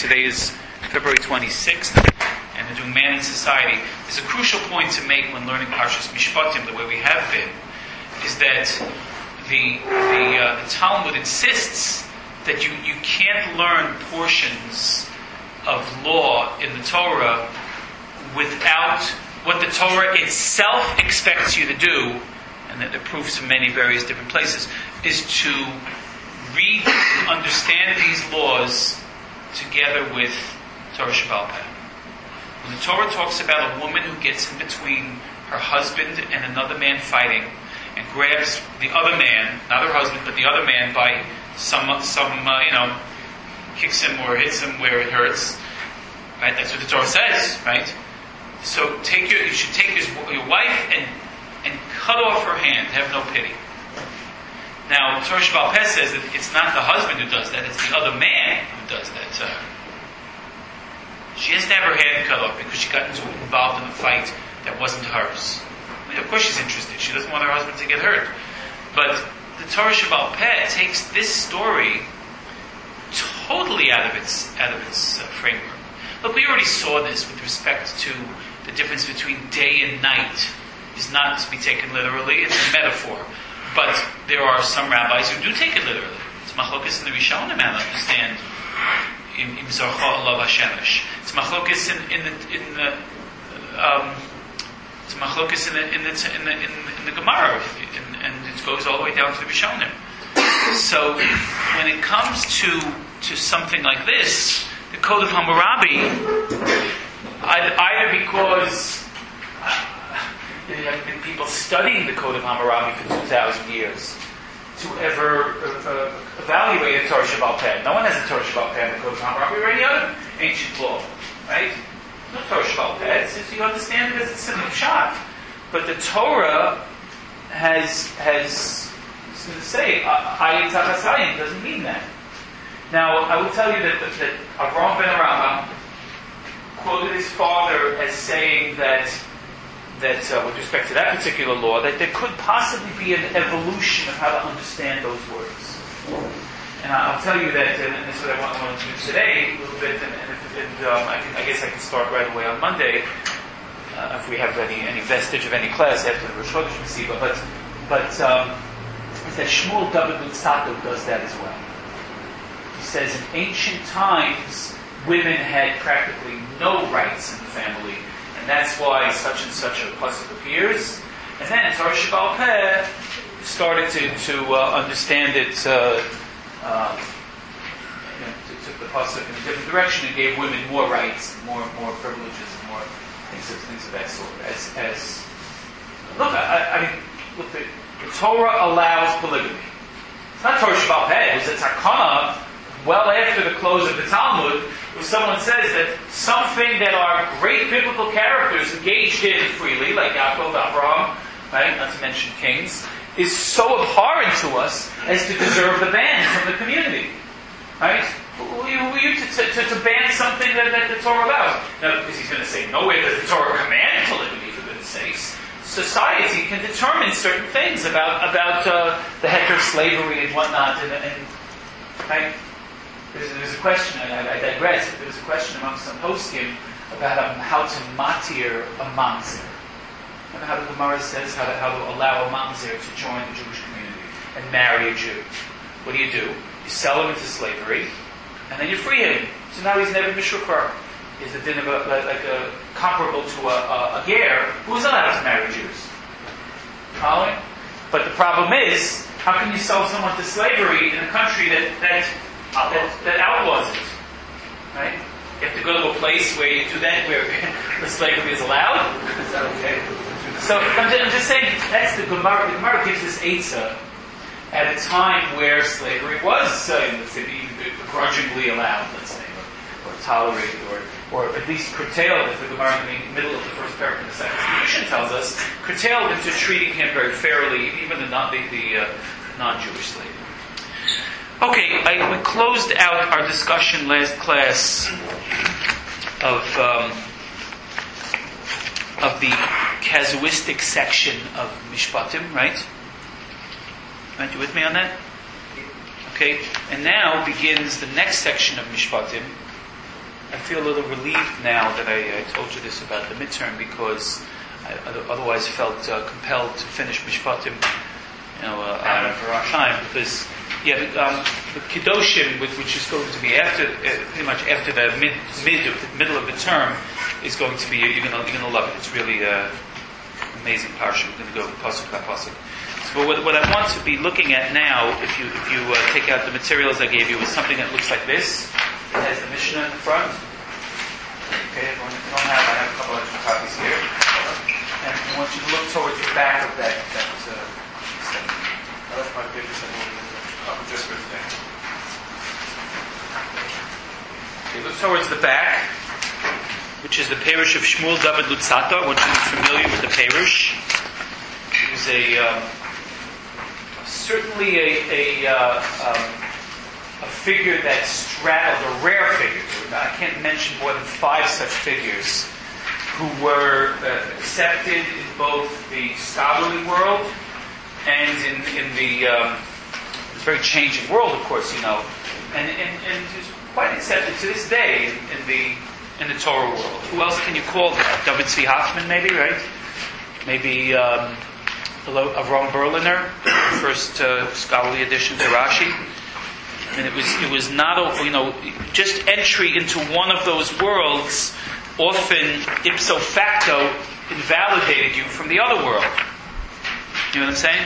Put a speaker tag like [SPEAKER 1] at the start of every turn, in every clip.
[SPEAKER 1] Today is February 26th, and we're doing Man in Society. There's a crucial point to make when learning Parshas Mishpatim, the way we have been, is that the Talmud insists that you can't learn portions of law in the Torah without what the Torah itself expects you to do, and that the proofs in many various different places, is to read and understand these laws together with Torah Shebaal Peh. When the Torah talks about a woman who gets in between her husband and another man fighting, and grabs the other man, not her husband, but the other man by some kicks him or hits him where it hurts, right? That's what the Torah says, right? So you should take your wife and cut off her hand, have no pity. Now, Torah Shebaal Peh says that it's not the husband who does that, it's the other man who does that to her. She has to have her hand cut off because she got involved in a fight that wasn't hers. I mean, of course she's interested. She doesn't want her husband to get hurt. But the Torah Shebaal Peh takes this story totally out of its framework. Look, we already saw this with respect to the difference between day and night is not to be taken literally, it's a metaphor. But there are some rabbis who do take it literally. It's machlokas in the Rishonim how to understand im zarcha alav hashemesh. It's machlokas in the Gemara, and it goes all the way down to the Rishonim. So when it comes to something like this, the Code of Hammurabi, either because there have been people studying the Code of Hammurabi for 2,000 years to ever evaluate a Torah Shebaal Peh. No one has a Torah Shebaal Peh in the Code of Hammurabi or any other ancient law, right? No Torah Shebaal Peh. It's just you understand it as a simple shot. But the Torah has going to say ayin tachas ayin doesn't mean that. Now, I will tell you that Avraham ben Arama quoted his father as saying that with respect to that particular law, that there could possibly be an evolution of how to understand those words. And I'll tell you that, and this is what I want to do today a little bit, and I guess I can start right away on Monday, if we have any vestige of any class after the Rosh Chodesh Mesiba. But it's that Shmuel David Lutzato does that as well. He says in ancient times, women had practically no rights in the family, and that's why such and such a pasuk appears. And then Torah Shebaal Peh started to understand it, took the pasuk in a different direction and gave women more rights, more privileges, and more things of that sort. The Torah allows polygamy. It's not Torah Shebaal Peh. It was a takana well after the close of the Talmud, where someone says that something that our great biblical characters engaged in freely, like Yaakov, Abraham, right, not to mention kings, is so abhorrent to us as to deserve the ban from the community. Right? Who are you to ban something that the Torah allows? Now, because he's going to say, nowhere does the Torah command polygamy, for goodness sakes. Society can determine certain things about the heter slavery and whatnot, and right? There's a question, I digress, but there's a question amongst some poskim about how to matir a mamzer. And how the Gemara says how to allow a mamzer to join the Jewish community and marry a Jew. What do? You sell him into slavery, and then you free him. So now he's never mishukar. Is the din of comparable to a ger who is allowed to marry Jews. Following? But the problem is, how can you sell someone to slavery in a country that outlaws it, right? You have to go to a place where you do that, where the slavery is allowed. Is that okay? So I'm just saying, that's the Gemara. The Gemara gives this eitzah at a time where slavery was, let's say, begrudgingly allowed, let's say, or tolerated, or at least curtailed, as the Gemara in the middle of the first paragraph of the second tradition tells us, curtailed into treating him very fairly, even the non-Jewish slave. Okay, we closed out our discussion last class of the casuistic section of Mishpatim, right? Aren't you with me on that? Okay, and now begins the next section of Mishpatim, I feel a little relieved now that I told you this about the midterm, because I otherwise felt compelled to finish Mishpatim, on time, because the Kedoshim, which is going to be after pretty much after the middle of the term, is going to be, you're going to love it. It's really amazing parsha. We're going to go pasuk by pasuk. So what I want to be looking at now, if you take out the materials I gave you, is something that looks like this. It has the Mishnah in the front. Okay, everyone, if you don't have, I have a couple extra copies here. And I want you to look towards the back of that
[SPEAKER 2] I left my papers just for today.
[SPEAKER 1] Okay, look towards the back, which is the parish of Shmuel David Luzzatto. I want you to be familiar with the parish. It was certainly a figure that straddled, a rare figure. I can't mention more than 5 such figures who were accepted in both the scholarly world and in the very changing world, of course, and is quite accepted to this day in the Torah world. Who else can you call that? David Tzvi Hoffman, maybe, right? Maybe Avram Berliner, first scholarly addition to Rashi. And it was not, just entry into one of those worlds often ipso facto invalidated you from the other world. You know what I'm saying?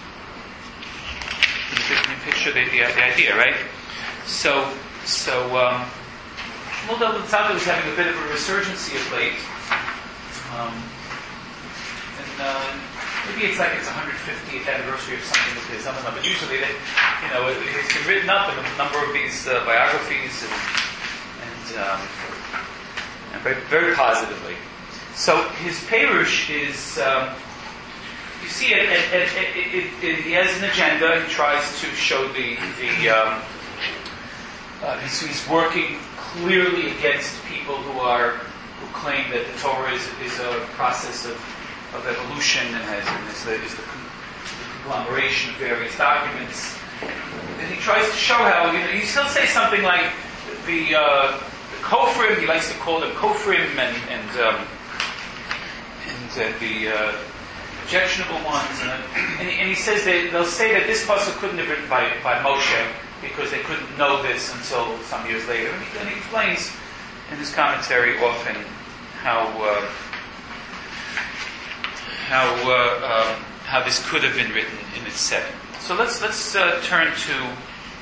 [SPEAKER 1] Can you picture the idea, right? So Shmuel David Luzzatto was having a bit of a resurgency of late. Maybe it's 150th anniversary of something of his. I don't know, but usually, it's been written up in a number of these biographies and very, very positively. So his parish is, you see, he has an agenda. He tries to show he's working clearly against people who claim that the Torah is a process of evolution and is the conglomeration of various documents. And he tries to show how, he'll say something like the Kofrim, he likes to call them Kofrim, and the objectionable ones, and he says they'll say that this pasuk couldn't have been written by Moshe because they couldn't know this until some years later. And he explains in his commentary often how this could have been written in its setting. So let's turn to.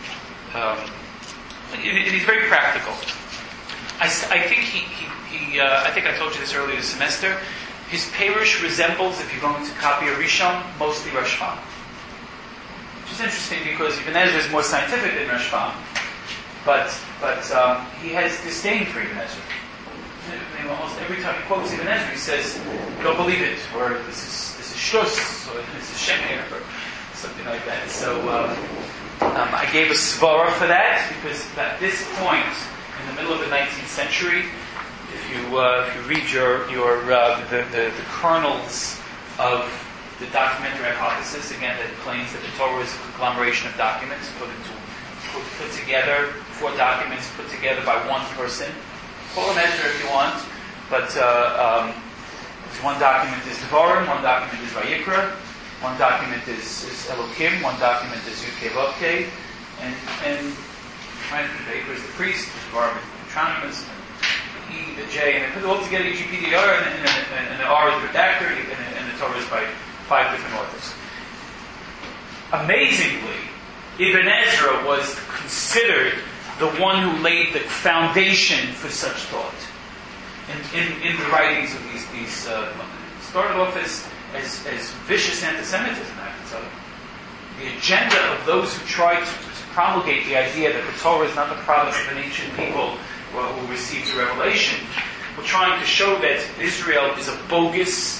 [SPEAKER 1] He's very practical. I think I think I told you this earlier this semester. His parish resembles, if you're going to copy a Rishon, mostly Rashbam. Which is interesting because Ibn Ezra is more scientific than Rashbam, but he has disdain for Ibn Ezra. Almost every time he quotes Ibn Ezra, he says, "Don't believe it," or "This is shtus," or "This is sheker," or something like that. So I gave a svara for that because at this point, in the middle of the 19th century, if you read the kernels of the documentary hypothesis, again, that claims that the Torah is a conglomeration of documents put together, 4 documents put together by one person. Call them Ezra if you want, but one document is Devarim, one document is Vayikra, one document is Elokim, one document is Yud-Kei Vav-Kei, and Vayikra is the priest, Devarim is the Deuteronomist, the E, the J, and they put it all together, EGPDR, and the R is the redactor, and the Torah is by 5 different authors. Amazingly, Ibn Ezra was considered the one who laid the foundation for such thought in the writings of these started off as vicious anti-Semitism, I have to tell you. The agenda of those who tried to promulgate the idea that the Torah is not the province of an ancient people who received the revelation were trying to show that Israel is a bogus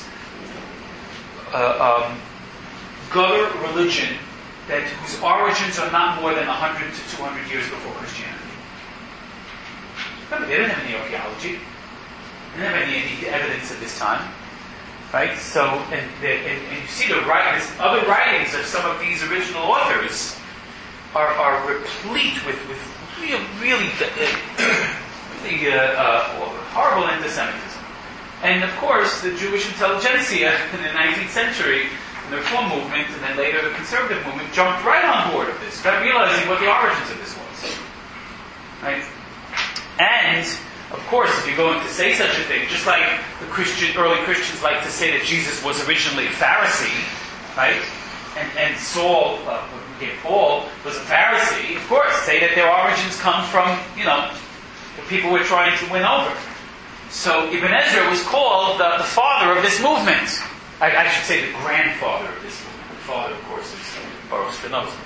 [SPEAKER 1] gutter religion whose origins are not more than 100 to 200 years before Christianity. Remember, they didn't have any archaeology. They didn't have any evidence at this time. Right? So, and you see the writings, other writings of some of these original authors are replete with really horrible anti-Semitism. And of course, the Jewish intelligentsia in the 19th century, in the Reform movement, and then later the Conservative movement, jumped right on board of this, without realizing what the origins of this was. Right? And, of course, if you're going to say such a thing, just like the early Christians like to say that Jesus was originally a Pharisee, right? And Paul was a Pharisee, of course, say that their origins come from, the people we're trying to win over. So Ibn Ezra was called the father of this movement. I should say the grandfather of this movement. The father, of course, is Baruch Spinoza.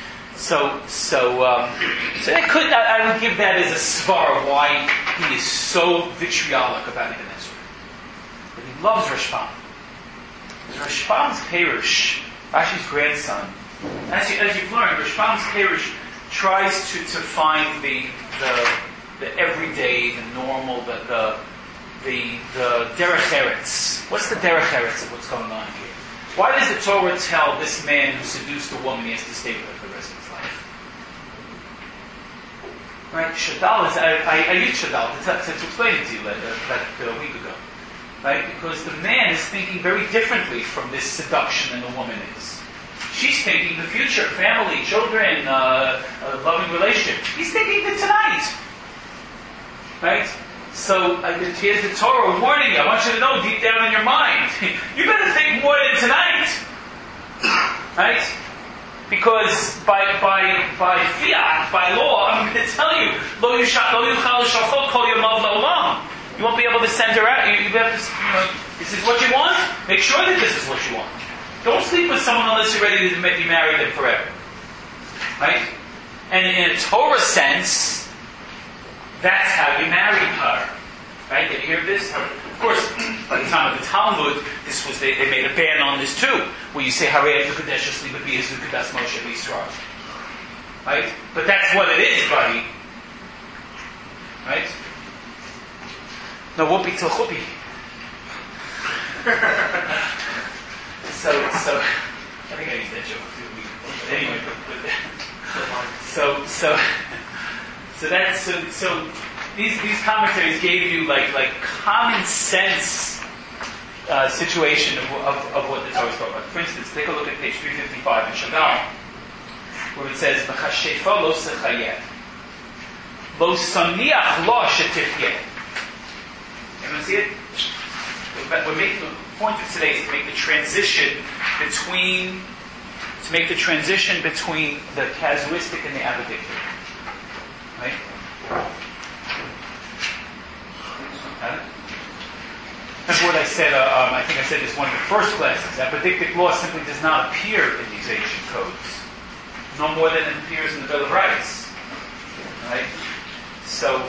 [SPEAKER 1] I would give that as a svara why he is so vitriolic about Ibn Ezra. But he loves Rashbam. Rashbam's Perush, Rashi's grandson, as you've learned, Rashbam's Perush tries to find the everyday, the normal, the derech eretz. What's the derech eretz of what's going on here? Why does the Torah tell this man who seduced a woman he has to stay with her for the rest of his life? Right? Shadal is, I used Shadal to explain it to you a week ago. Right? Because the man is thinking very differently from this seduction than the woman is. She's thinking the future, family, children, a loving relationship. He's thinking the tonight. Right? So here's the Torah warning you. I want you to know deep down in your mind, you better think more than tonight. Right? Because by fiat, by law, I'm going to tell you, you won't be able to send her out. You have to, this is what you want? Make sure that this is what you want. Don't sleep with someone unless you're ready to be married them forever. Right? And in a Torah sense, that's how you married her. Right? Did you hear this? Of course, by the time of the Talmud, they made a ban on this too, where you say, Harei Yukadesh Asli B'Bi Yezu Kadas Moshe B'Yisrael. Right? But that's what it is, buddy. Right? No, whoopee till whoopee. So, I think I used that joke too. But anyway, so these commentaries gave you like common sense situation of what the Torah is talking about. For instance, take a look at page 355 in Shagam, where it says, "V'chashefa lo sechayeh, lo saniach lo shetifyeh." Anyone see it? We're making the point of today is to make the transition between the casuistic and the avedic. Right? That's what I said. I think I said this one of the first classes. Apodictic law simply does not appear in these ancient codes, no more than it appears in the Bill of Rights. Right? So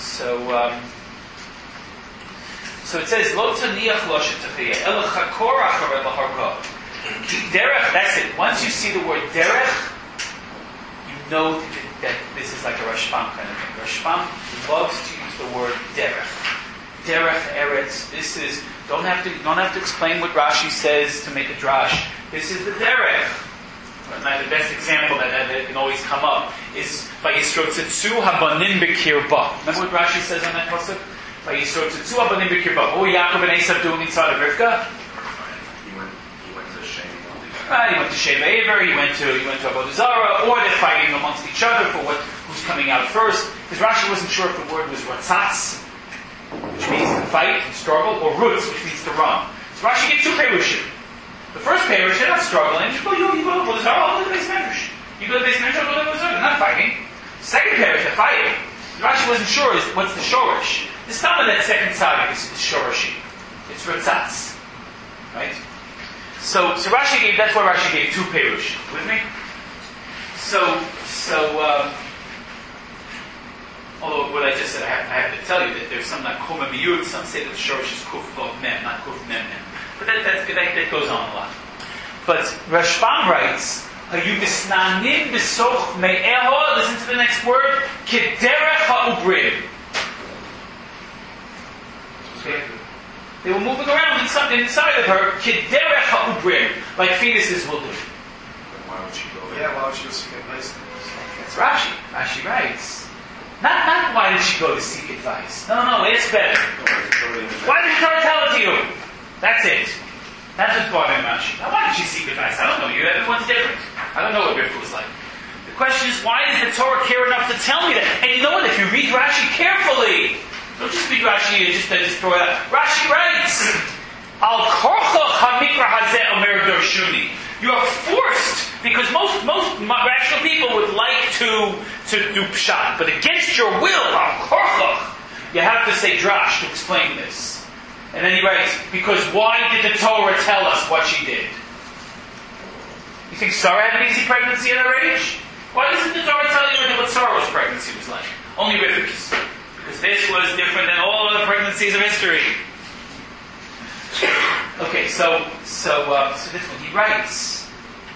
[SPEAKER 1] it says, Lo taniach lo shetachiyeh, ela chakor acharei laharko. Derech, that's it. Once you see the word derech, you know that this is like a Rashbam kind of thing. Rashbam loves to use the word derech. Derech eretz. This is, don't have to explain what Rashi says to make a drash. This is the derech. Now, the best example that can always come up is Vayisro Tzitzu habanim b'kirba. Remember what Rashi says on that pasuk? Vayisro Tzitzu habanim b'kirba. What were Yaakov and Esav doing inside of Rivka?
[SPEAKER 2] He went to Shem.
[SPEAKER 1] He went to Shem Aver. He went to Avodah Zarah, or they're fighting amongst each other for who's coming out first. Because Rashi wasn't sure if the word was ratzatz, which means to fight and struggle, or rutz, which means to run. So Rashi gets two perushim. The first perush, they're not struggling. You go to Avodah Zarah, I'll go to the base medrash. You go to the base medrash, I'll go to Avodah Zarah. They're not fighting. Second perush, they're fighting. Rashi wasn't sure what's the shorish. The stam of that second tzaddik is shorishi. It's ratzatz. Right? So Rashi gave, that's why Rashi gave two perush. With me? Although what I just said, I have to tell you that there's some like koma miyut, some say that the shorish is kuf vav mem, not kuf mem mem. But that goes on a lot. But Rashbam writes, "Hayu bisnanim besoch me'eho." Listen to the next word. Kederech ha'ubrim. Okay. They were moving around inside of her. Kederech ha'ubrim, like fetuses will do.
[SPEAKER 2] Why would she go there?
[SPEAKER 3] Yeah, why would she go seek advice?
[SPEAKER 1] That's Rashi. Rashi writes, Not why did she go to seek advice? No, it's better. Why did the Torah tell it to you? That's it. That's what's bothering Rashi. Now, why did she seek advice? I don't know you. Everyone's different. I don't know what Rivka was like. The question is, why does the Torah care enough to tell me that? And you know what? If you read Rashi carefully, don't just read Rashi and just throw it out. Rashi writes, Al korcha hamikra hazeh omer dorshuni. You are forced, because most rational people would like to do pshat, but against your will, al korcha, you have to say drash to explain this. And then he writes, because why did the Torah tell us what she did? You think Sarah had an easy pregnancy at her age? Why doesn't the Torah tell you what Sarah's pregnancy was like? Only Rivka's. Because this was different than all other pregnancies of history. Okay, so this one, he writes,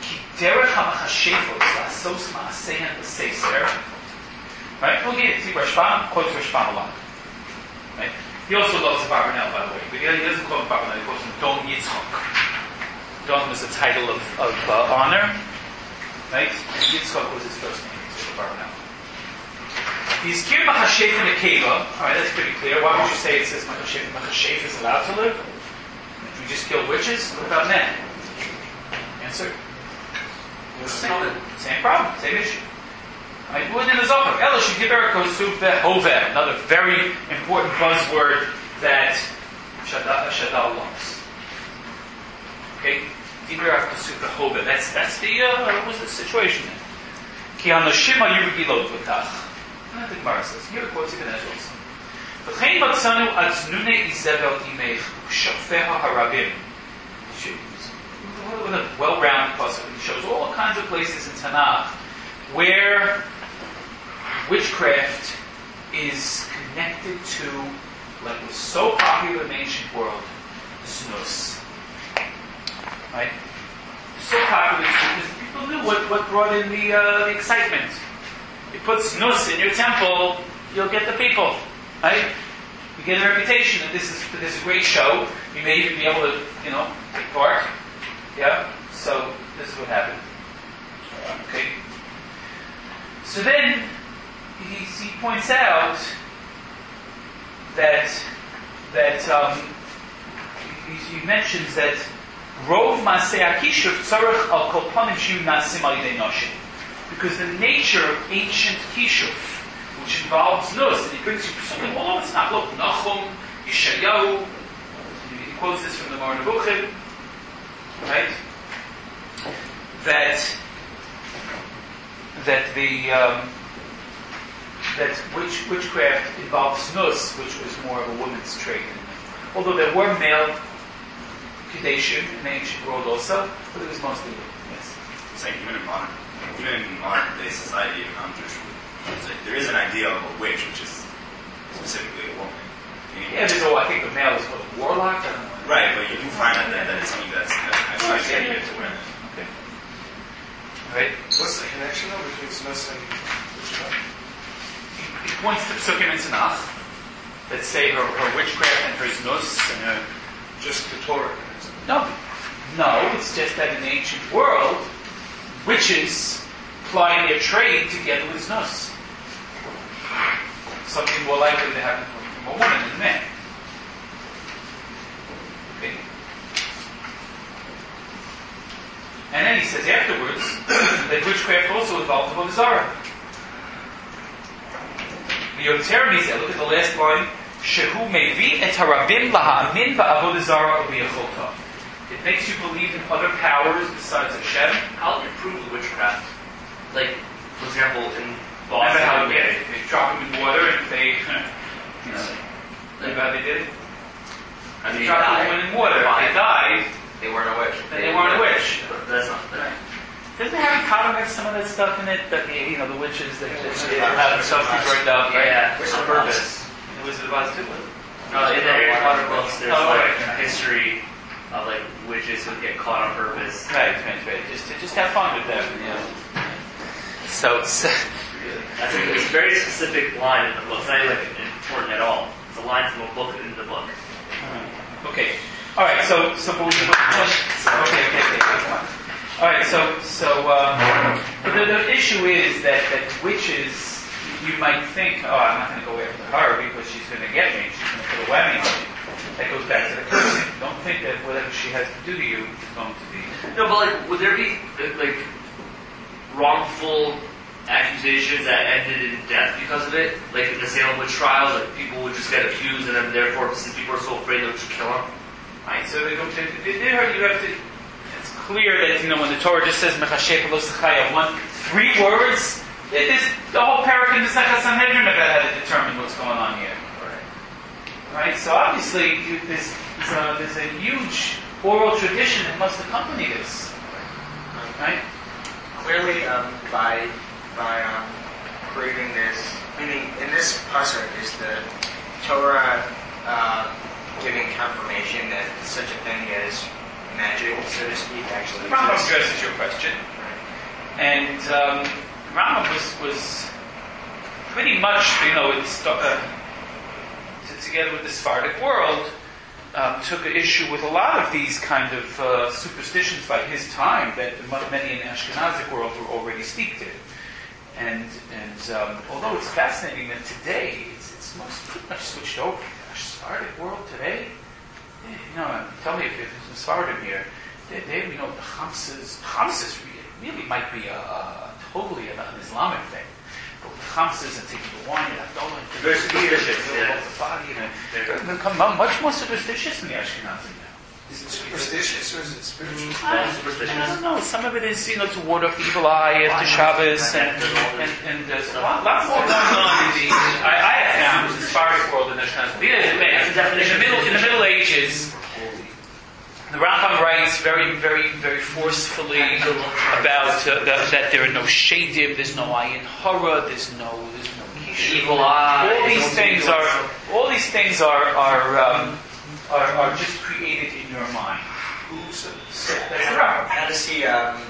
[SPEAKER 1] right? Well, here, see Rashbam, quotes Rashbam a lot. Right? He also loves Abarbanel, by the way. But he doesn't quote Abarbanel, he quotes him Don Yitzchok. Don was a title of honor. Right? And Yitzchok was his first name, so Abarbanel. He's Kir Machashef in the Keva. Alright, that's pretty clear. Why would you say it says Machashef is allowed to live? If we just kill witches, what about men? Answer? Same problem, same issue. Another very important buzzword that Shadal loves. Okay? That's what was the situation then? Ki hanoshima yirgilot v'tach. The Gemara says, here it quotes Ibn Ezra. V'chein matzanu aznune Izebel imech u'shafeha harabim. With a well-rounded puzzle. He shows all kinds of places in Tanakh where witchcraft is connected to, like was so popular in the ancient world, snus. Right? So popular because people knew what brought in the excitement. You put snus in your temple, you'll get the people. Right? You get a reputation that this is a great show. You may even be able to, take part. Yeah? So this is what happened. Okay? So then he points out that he mentions that Rov Masei Akishuv Tzarech Al Kol Panim Shiu Nasim Al Yidei Noshim, because the nature of ancient Kishuv, which involves nus, and he brings you something all over. It's not look Nachum, Yeshayahu. He quotes this from the Moreh Nevuchim, right? That witchcraft involves nus, which was more of a woman's trade. Although there were male kedeshim in the ancient world also, but it was mostly women. Yes.
[SPEAKER 2] It's like even in modern day society, in non-Jewish, there is an idea of a witch, which is specifically a woman.
[SPEAKER 1] Yeah, I think the male is called a warlock. I don't know.
[SPEAKER 2] Right, but you can find out that it's something that's actually attributed to women.
[SPEAKER 1] Okay. Right.
[SPEAKER 3] What's the connection though between snus and witchcraft?
[SPEAKER 1] He points to Psukim and Tanakh that say her witchcraft and her znus and her...
[SPEAKER 3] Just the Torah.
[SPEAKER 1] No, it's just that in the ancient world, witches ply their trade together with znus. Something more likely to happen from a woman than a man. Okay. And then he says afterwards that witchcraft also involved Avodah Zarah. The Yotermi said, look at the last line, Shehu mevi et harabim laha'amin ba'avodah zarah u'biyacholta. It makes you believe in other powers besides Hashem.
[SPEAKER 4] How do you prove the witchcraft? Like, for example, in Boston.
[SPEAKER 1] Remember how they drop them in water and they, remember how they did it?
[SPEAKER 4] I mean,
[SPEAKER 1] They dropped the woman in water. If they died,
[SPEAKER 4] they weren't a witch.
[SPEAKER 1] they weren't a witch.
[SPEAKER 4] But that's not right.
[SPEAKER 1] Doesn't Harry Potter have some of that stuff in it? That the witches that have themselves be burned up, right?
[SPEAKER 4] Yeah,
[SPEAKER 1] on purpose. The Wizard of Oz too.
[SPEAKER 4] No, in the Harry Potter books, there's a history of witches who get caught on purpose.
[SPEAKER 1] Right. Just have fun with them. So
[SPEAKER 4] that's it's a very specific line in the book. It's not even important at all. It's a line from a book in the book.
[SPEAKER 1] Okay. All right. So okay. All right. So the issue is that witches you might think, oh, I'm not going to go after her because she's going to get me. She's going to put a whammy on me. That goes back to the cursing. Don't think that whatever she has to do to you is going to be.
[SPEAKER 4] No, but would there be wrongful accusations that ended in death because of it? Like in the Salem witch trials, people would just get accused, and then therefore, since people are so afraid, they would just kill them.
[SPEAKER 1] Right. So you have to. It's clear that when the Torah just says "Mechashek lo sechaya," 3 words. It is the whole parak in the Sechet Sanhedrin about how to determine what's going on here. Right. So obviously, there's a huge oral tradition that must accompany this. Right.
[SPEAKER 5] Clearly, by creating this, meaning in this pasuk is the Torah giving confirmation that such a thing as magic, so to speak, actually
[SPEAKER 1] The Rambam
[SPEAKER 5] exists.
[SPEAKER 1] addresses your question, and Rambam was pretty much, together with the Sephardic world, took an issue with a lot of these kind of superstitions by his time that many in the Ashkenazic world were already steeped in. And although it's fascinating that today it's pretty much switched over. The Sephardic world today, tell me if there's some Sephardim here. The Chamsas really might be totally an Islamic thing. But with Chamsas and taking the wine and Abdullah and the body, they've become much more superstitious than the Ashkenazim now.
[SPEAKER 3] Is it superstitious or is it spiritual?
[SPEAKER 1] I don't know. Some of it is, to ward off the evil eye after Shabbos, and there's a lot more going on in the. I have found in the Sephardic world in the Ashkenazim. In the Middle Ages, the Rambam writes very, very, very forcefully about that there are no shadim, there's no ayin hara, there's no kishur.
[SPEAKER 4] Evil eye.
[SPEAKER 1] All these things are just created in your mind. That's the Rambam.
[SPEAKER 5] How does he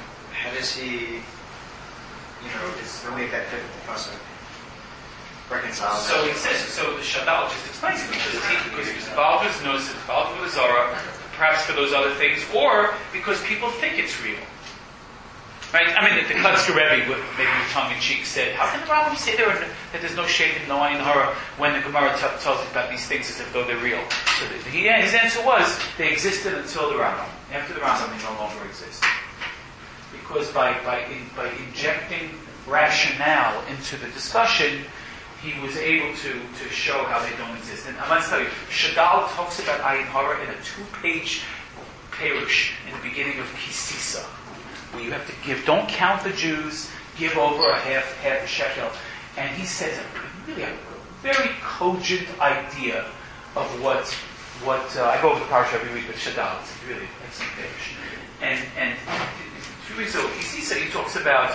[SPEAKER 5] relate that fit with the pasuk? Reconcile that?
[SPEAKER 1] So it says, the Shadal just explains it because he was involved with Notice, involved with Zara, perhaps for those other things, or because people think it's real. Right? I mean, the Klutzker Rebbe, maybe with tongue-in-cheek, said, how can the Rambam say that there's no shade in no ayin hara when the Gemara tells us about these things as if though they're real? So his answer was, they existed until the Rambam. After the Rambam, they no longer exist. Because by injecting rationale into the discussion, he was able to show how they don't exist. And I must tell you, Shadal talks about ayin hara in a 2-page perush in the beginning of Kisisa, where you have to give, don't count the Jews, give over a half a shekel. And he says really a very cogent idea of what I go over the parsha every week with Shadal. It's really excellent perush. And 2 weeks ago, Kisisa, he talks about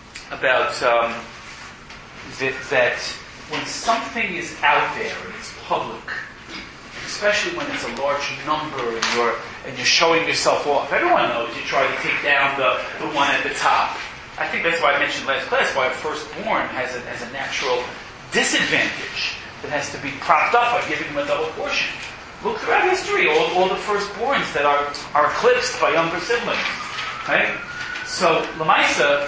[SPEAKER 1] that when something is out there and it's public, especially when it's a large number and you're showing yourself off, everyone knows you try to take down the one at the top. I think that's why I mentioned last class why a firstborn has a natural disadvantage that has to be propped up by giving him a double portion. Look throughout history, all the firstborns that are eclipsed by younger siblings. Right? So Lamaisa,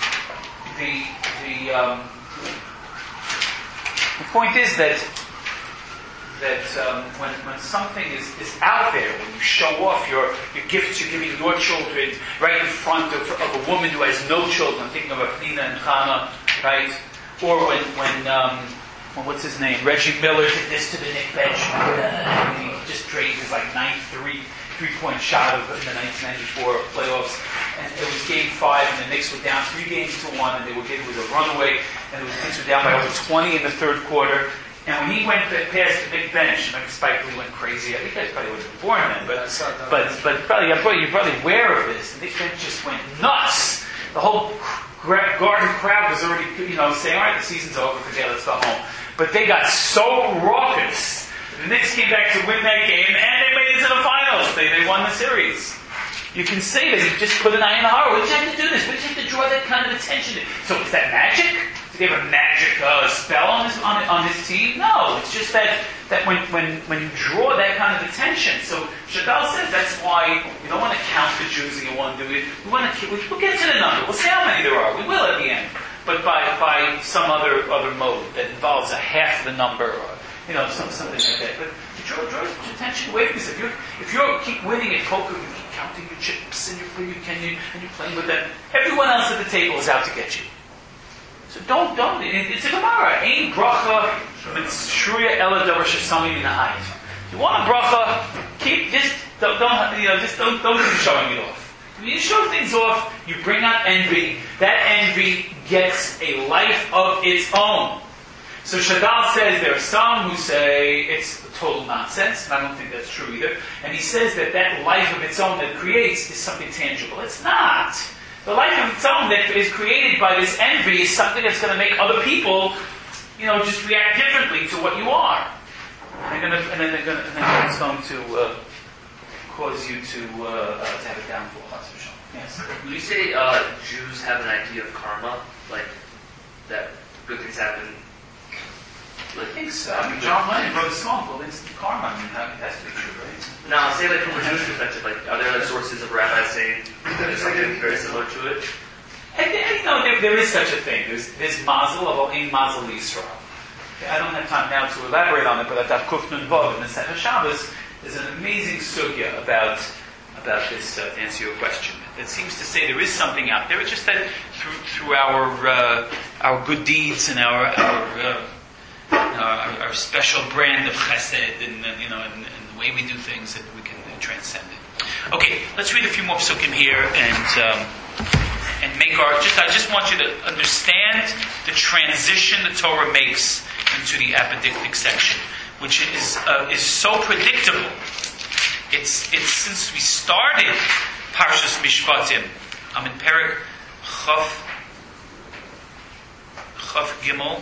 [SPEAKER 1] the point is that when something is out there, when you show off your gifts you're giving your children right in front of a woman who has no children, I'm thinking of Pnina and Chana, right? Or when what's his name? Reggie Miller did this to the Nick Benjamin. He just drained his 3-point shot in the 1994 playoffs. And it was Game 5, and the Knicks were down 3-1, and it was a runaway, and the Knicks were down by over 20 in the third quarter. And when he went past the big bench, and Spike Lee went crazy. I think you guys probably would have been born then, but probably you're probably aware of this. The Knicks bench just went nuts. The whole Garden crowd was already, saying, "All right, the season's over. Forget it, let's go home." But they got so raucous. The Knicks came back to win that game, and they made it to the finals. They won the series. You can say that you just put an ayin hara. What did you have to do this? What did you have to draw that kind of attention? So is that magic? Did he have a magic spell on his team? No, it's just that when you draw that kind of attention. So Shadal says that's why you don't want to count the Jews in your one do it. We'll get to the number. We'll see how many there are. We will at the end. but by some other mode that involves a half the number, or something like that. But to draw your attention away from this. If you keep winning at poker, you keep counting your chips and you're playing with them. Everyone else at the table is out to get you. So don't. It's a Gemara. Ein bracha mitzshruya ela davar shesami min ha'ayv. You want a bracha? Don't keep showing it off. When you show things off, you bring out envy. That envy gets a life of its own. So Chagall says there are some who say it's total nonsense, and I don't think that's true either. And he says that life of its own that creates is something tangible. It's not. The life of its own that is created by this envy is something that's going to make other people, just react differently to what you are. And then it's going to cause you to have a downfall. Yes.
[SPEAKER 4] When you say Jews have an idea of karma, like that good things happen.
[SPEAKER 1] I think so. John Lennon wrote a song called Instant Karma. That's to be true, right?
[SPEAKER 4] No, say from a Jewish perspective, are there sources of rabbis saying something very similar to it?
[SPEAKER 1] There is such a thing. There's Mazel of Ein Mazel Yisrael. I don't have time now to elaborate on it, but at Daf Kuf Nun Vav in the Sefer Shabbos, there's an amazing sugya about this, to answer your question. It seems to say there is something out there. It's just that through our good deeds and our special brand of chesed and the way we do things, that we can transcend it. Okay, let's read a few more psukim here and make I just want you to understand the transition the Torah makes into the apodictic section, which is so predictable. It's since we started Parshas Mishpatim. I'm in Perek Chaf Gimel.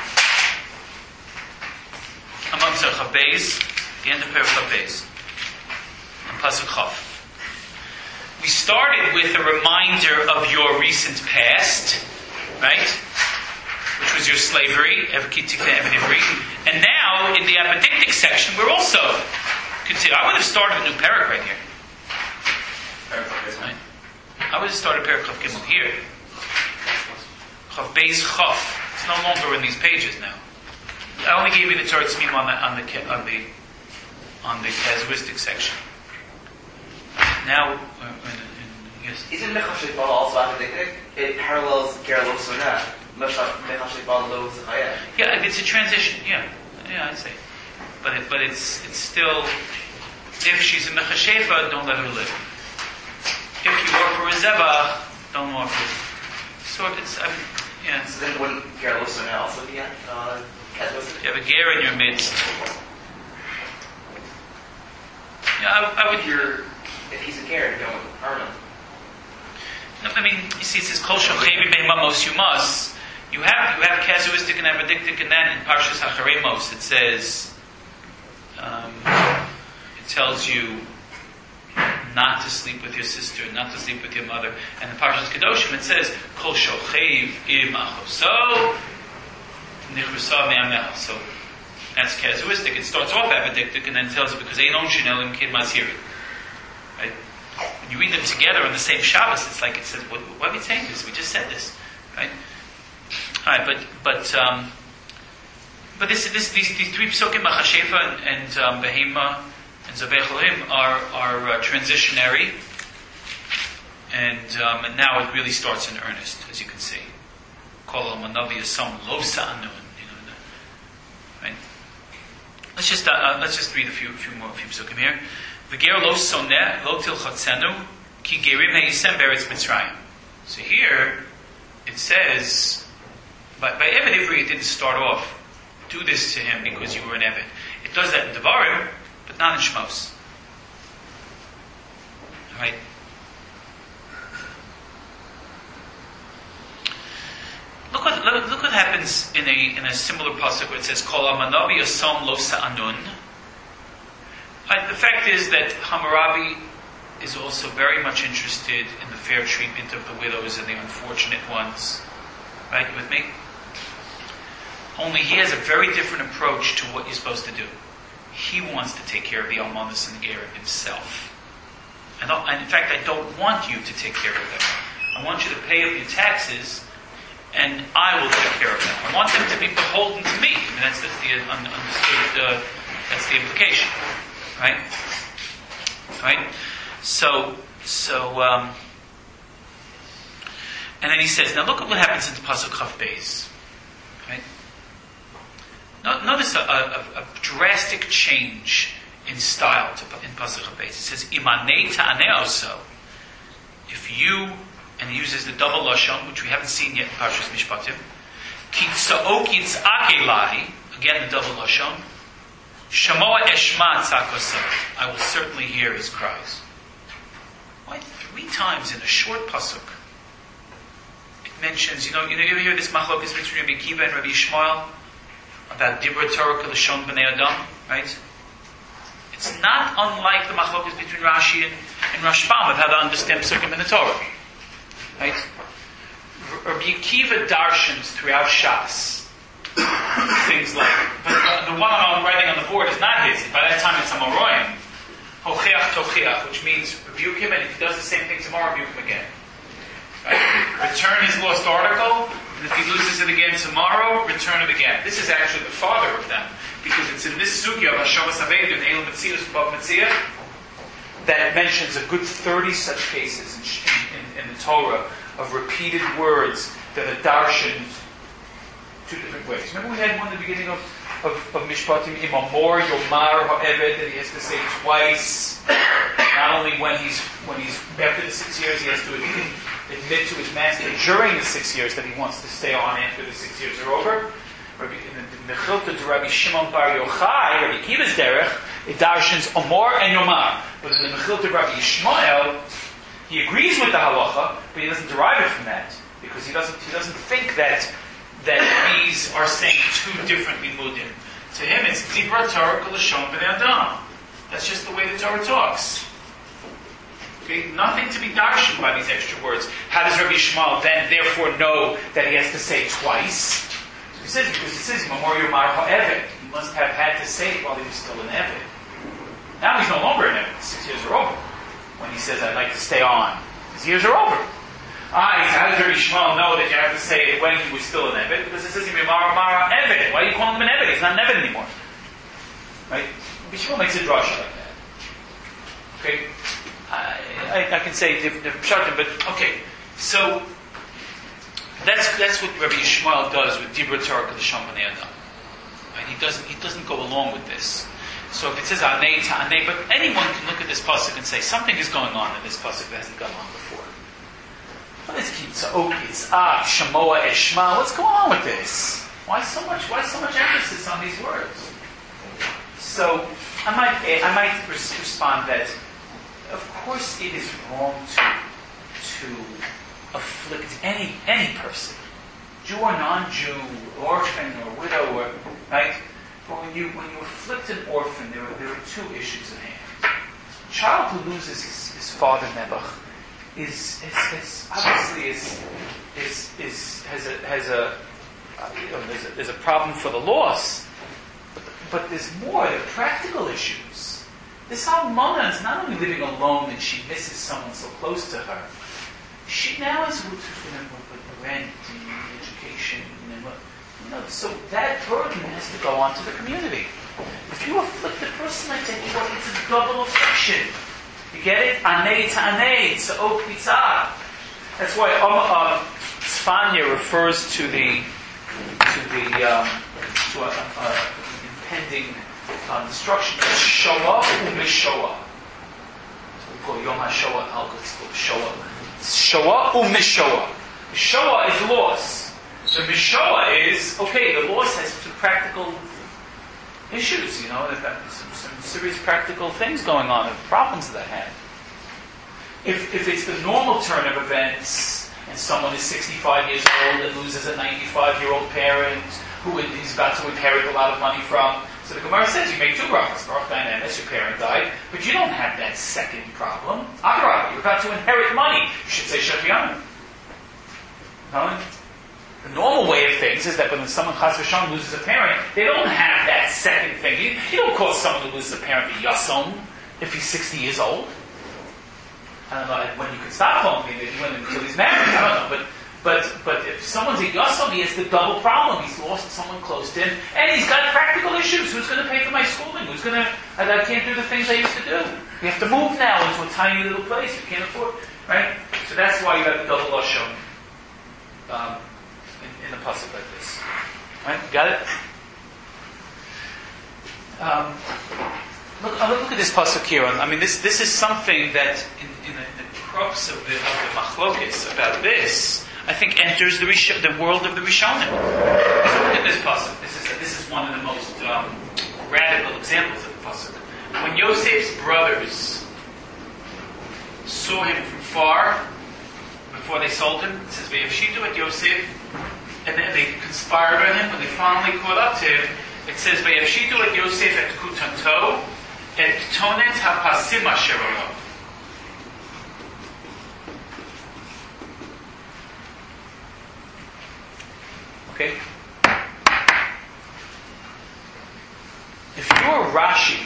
[SPEAKER 1] I'm sorry, Chaf Beis, the end of Perek Chaf Beis, and Pasuk Chaf. We started with a reminder of your recent past, right? Which was your slavery, and now in the apodictic section, we're also continuing. I would have started a new parak right here. Right? I would have started parak Chaf Gimel here. Chaf Beis Chaf. It's no longer in these pages now. I only gave you the Torah Tzmim on the casuistic section. Now, yes.
[SPEAKER 6] Isn't Mechal Shefal also apodictic? It parallels Ger Lo Sonah. Mechal Shefal Lo Zechayah.
[SPEAKER 1] Yeah, it's a transition. Yeah, I say. But it's still. If she's a Mechashefa, don't let her live. If you offer a Zebach, don't offer. So it's yeah.
[SPEAKER 6] So then wouldn't Ger Lo Sonah also be casuistic?
[SPEAKER 1] You have a ger in your midst. Yeah, I would hear.
[SPEAKER 6] If he's a ger, don't harm him.
[SPEAKER 1] No, I mean, you see, it says Kol Shochevi Beimamos. You must. You have casuistic and apodictic, and then in Parshas Hacharemos it says, it tells you not to sleep with your sister, not to sleep with your mother. And in Parshas Kedoshim it says Kol Shochev Im Achoso Nichrusa Me'amecha. So that's casuistic. It starts off apodictic and then tells you because Einon Shinelim Kid Mazhiri. Right? When you read them together on the same Shabbos, it's like it says, why are we saying this? We just said this, right? All right, but these three psukim, Machashefa and Behema and Zabech Elohim are transitionary, and now it really starts in earnest, as you can see. Kol Manavi Yasam Lo Sa'anun, right? Let's just read a few psukim here. V'ger lo soneh lo tilchatzenu ki gerim heisem beretz Mitzrayim. So here it says, by Eved Ivri it didn't start off, do this to him because you were an Eved. It does that in Devarim, but not in Shmos. Right? Look what happens in a similar pasuk where it says Kol Amanavi Yasam Lo Sa'anun. The fact is that Hammurabi is also very much interested in the fair treatment of the widows and the unfortunate ones. Right? You with me? Only he has a very different approach to what you're supposed to do. He wants to take care of the almanas and the gerim himself. And in fact, I don't want you to take care of them. I want you to pay up your taxes and I will take care of them. I want them to be beholden to me. I mean, that's the understood. That's the implication, right? Right. So, and then he says, now look at what happens in the pasuk Chaf Beis. Right. Notice a drastic change in style in pasuk Chaf Beis. It says, "Imanei ta'aneh oso." If you, and he uses the double lashon, which we haven't seen yet in Parshas Mishpatim. Kitza'ok yitz'ak elai, again the double lashon. Shamoa eshma tzakosah, I will certainly hear his cries. Why 3 times in a short pasuk? It mentions, you ever hear this machlokes between Rabbi Akiva and Rabbi Yishmael about Dibra Torah L'shon Bnei Adam, right? It's not unlike the machlokes between Rashi and Rashbam of how to understand psukim in the Torah. Right? Rabbi Akiva darshans throughout Shas. Things like, but the one I'm writing on the board is not his. By that time it's a Moroim. Hocheach tochiach, which means rebuke him, and if he does the same thing tomorrow, rebuke him again. Right? Return his lost article, and if he loses it again tomorrow, return it again. This is actually the father of them, because it's in this sugya of Hashavas Aved and Elam Metzius Bav Metzia that mentions a good 30 such cases in the Torah of repeated words that are darshaned 2 different ways. Remember we had one at the beginning of Mishpatim, Imamor Yomar Ha'eved, that he has to say twice. Not only when he's after the 6 years, he has to admit to his master during the 6 years that he wants to stay on after the 6 years are over. In the Mechilta to Rabbi Shimon Bar Yochai, Rabbi Akiva's derech, it darshans Amor and Yomar. But in the Mechilta Rabbi Yishmael, he agrees with the halacha, but he doesn't derive it from that because he doesn't think that these are saying 2 different limudim. To him, it's Dibra Torah L'shon Bnei Adam. That's just the way the Torah talks. Okay, nothing to be darshan by these extra words. How does Rabbi Yishmael then therefore know that he has to say twice? So he says Memorial Mar Ha'eved. He must have had to say it while he was still an Eved. Now he's no longer an Eved. 6 years are over. When he says, I'd like to stay on, his years are over. How does Rabbi Yishmael know that you have to say it when he was still an Eved? Because it says Memorial Mar Ha'eved. Why are you calling him an Eved? He's not an Eved anymore. Right? Rabbi Yishmael makes a drasha like that. Okay? I can say different pshatim, but okay. So that's what Rabbi Yishmael does with Dibra Torah L'shon Bnei Adam. Right? He doesn't go along with this. So if it says Anei Ta'anei, but anyone can look at this pasuk and say something is going on in this pasuk that hasn't gone on before. What is Kitza'ok, Yitz'ak, Shamoa, Eshma? What's going on with this? Why so much emphasis on these words? So I might respond that of course it is wrong to afflict any person, Jew or non-Jew, orphan or widow, or right. But when you afflict an orphan, there are 2 issues at hand. A child who loses his father Nebuch is obviously there's a problem for the loss, but there's more. There are practical issues. This almana is not only living alone and she misses someone so close to her. She now is with the rent and education and so that burden has to go on to the community. If you afflict a person like that, it's a double affliction. You get it? Anei ta'anei, tza'ok pitzah. That's why Tzfanya refers to the impending destruction as Shoah u'mishoah. So we call Yom HaShoah, it's called Shoah. Shoah u'mishoah. Shoah is loss. So Mishoah is, okay, the loss has some practical issues, they've got some serious practical things going on, and problems that have. If it's the normal turn of events, and someone is 65 years old and loses a 95-year-old parent who he's about to inherit a lot of money from, so the Gemara says you make 2 brachas. Baruch Dayanemes, your parent died, but you don't have that second problem. Agarabah, you're about to inherit money. You should say Shechianu. No? The normal way of things is that when someone Chas v'Shalom loses a parent, they don't have that second thing. You don't call someone who loses a parent a Yasom if he's 60 years old. I don't know when you can stop calling him. He went until he's married. I don't know, But if someone's a Yosel, he has the double problem. He's lost someone close to him, and he's got practical issues. Who's going to pay for my schooling? I can't do the things I used to do. We have to move now into a tiny little place. We can't afford, right? So that's why you have the double lashon in the pasuk like this. Right? Got it? Look at this pasuk here. I mean, this is something that in the crux of the machlokes about this, I think enters the world of the Rishonim. So look at this pasuk. This is one of the most radical examples of the pasuk. When Yosef's brothers saw him from far before they sold him, it says Vayavshitu et Yosef, and then they conspired on him. When they finally caught up to him, it says Vayavshitu et Yosef et kutanto et ktonet hapasim asher olav. Okay? If you're Rashi,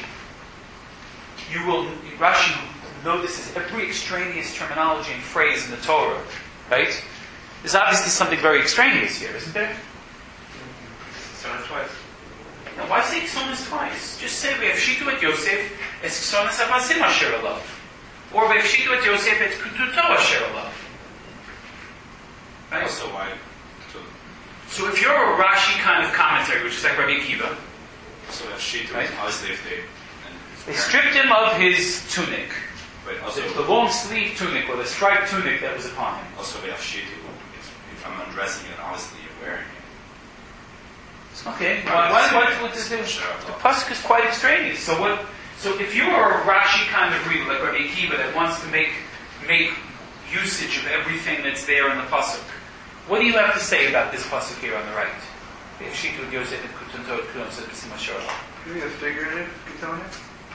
[SPEAKER 1] Rashi notices every extraneous terminology and phrase in the Torah, right? There's obviously something very extraneous here, isn't there?
[SPEAKER 2] Ksonas twice.
[SPEAKER 1] Now, why say Ksonas twice? Just say Vayavshitu et Yosef es Ksonas hapasim asher olav, or Vayavshitu et Yosef et kututo asher olav. Right?
[SPEAKER 2] Also, why?
[SPEAKER 1] So if you're a Rashi kind of commentary, which is like Rabbi Akiva,
[SPEAKER 2] So that sheet
[SPEAKER 1] Right.
[SPEAKER 2] obviously if
[SPEAKER 1] they stripped him of his tunic,
[SPEAKER 2] but also
[SPEAKER 1] the long sleeve tunic or the striped tunic that was upon him.
[SPEAKER 2] also we have sheet. If I'm undressing it, obviously you're wearing it.
[SPEAKER 1] Okay, what does the pasuk is quite extraneous. So if you are a Rashi kind of reader like Rabbi Akiva that wants to make usage of everything that's there in the pasuk, what do you have to say about this pasuk here on the right?
[SPEAKER 3] Give me a figurative ketona.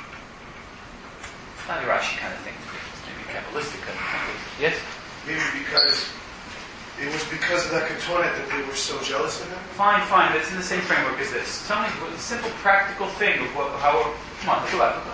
[SPEAKER 1] It's not a Rashi kind of thing. Maybe a Kabbalistic kind of thing. Yes?
[SPEAKER 3] Maybe because of that ketona that they were so jealous of him.
[SPEAKER 1] Fine. That's in the same framework as this. Tell me a simple, practical thing of how. Come on, look up.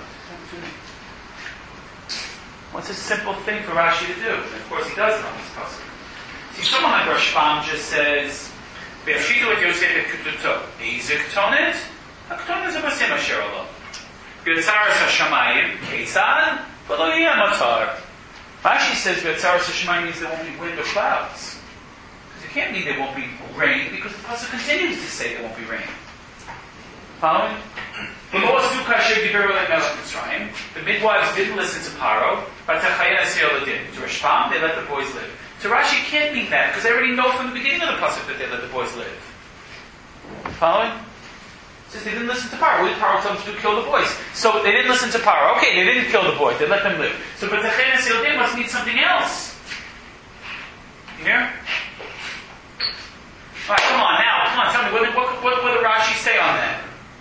[SPEAKER 1] What's a simple thing for Rashi to do? And of course, he does it on this pasuk. See, someone like Rashbam just says, "Ve'afshitu et Yosef et kututo." He's a ketonet. A ketonet is a basim asher olav. V'yatzaras hashamayim keitzad v'lo yeh matar. Rashi says v'yatzaras hashamayim means there won't be wind or clouds. Because it can't mean there won't be rain, because the pasuk continues to say there won't be rain. Following? The midwives didn't listen to Paro, but to Rashbam, they let the boys live. To Rashi, it can't mean that, because they already know from the beginning of the pasuk that they let the boys live. Following? It says they didn't listen to Paro. What did Paro tell them to do? Kill the boys. So they didn't listen to Paro. Okay, they didn't kill the boys. They let them live. So B'tachayas Yodim must mean something else. You hear? Alright, come on, tell me, what did Rashi say on that?